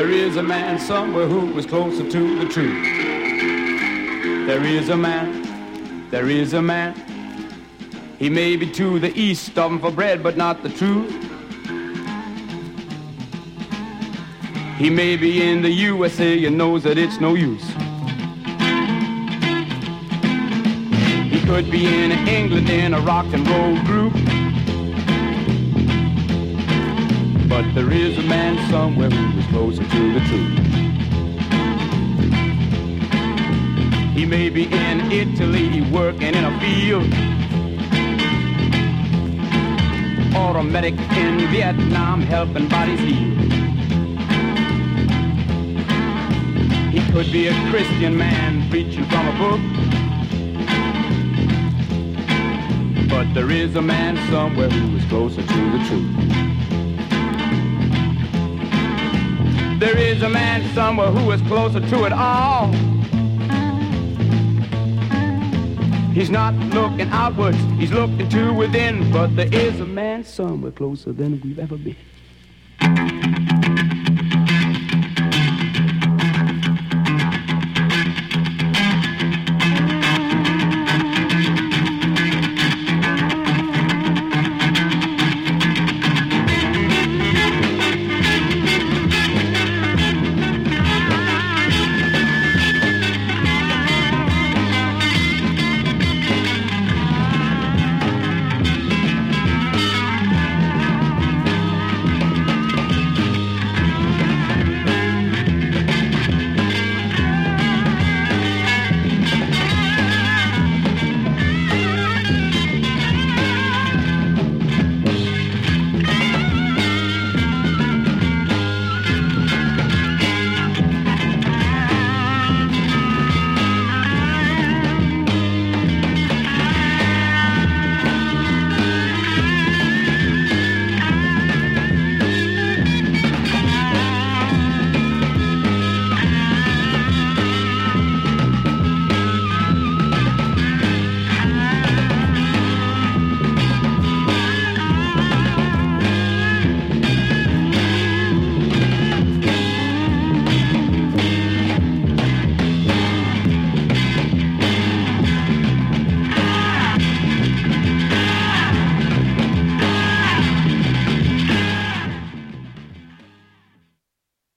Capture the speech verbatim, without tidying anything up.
There is a man somewhere who is closer to the truth. There is a man, there is a man. He may be to the east, starving for bread, but not the truth. He may be in the U S A and knows that it's no use. He could be in England in a rock and roll group. But there is a man somewhere who is closer to the truth. He may be in Italy working in a field, or a medic in Vietnam helping bodies heal. He could be a Christian man preaching from a book. But there is a man somewhere who is closer to the truth. There is a man somewhere who is closer to it all. He's not looking outwards, he's looking to within. But there is a man somewhere closer than we've ever been.